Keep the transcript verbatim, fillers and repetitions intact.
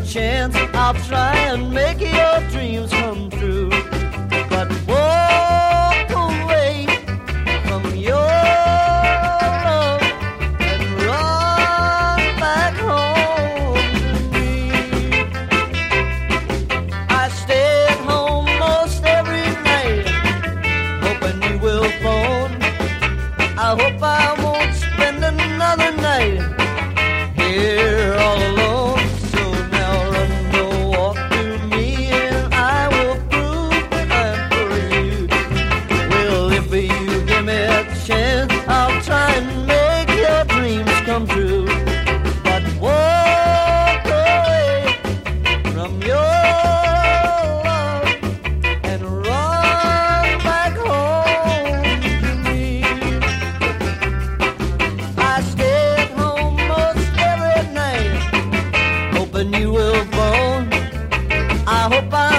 chance, I'll try and make your dreams come true. But walk away from your love and run back home to me. I stay at home most every night, hoping you will phone. I hope I won't spend another night here all alone. So now run the walk to me and I will prove that I'm for you. Well, if you give me a chance, I'll try and make your dreams come true. But walk away from your love and run back home to me. I stay at home most every night, hoping you will phone. I hope I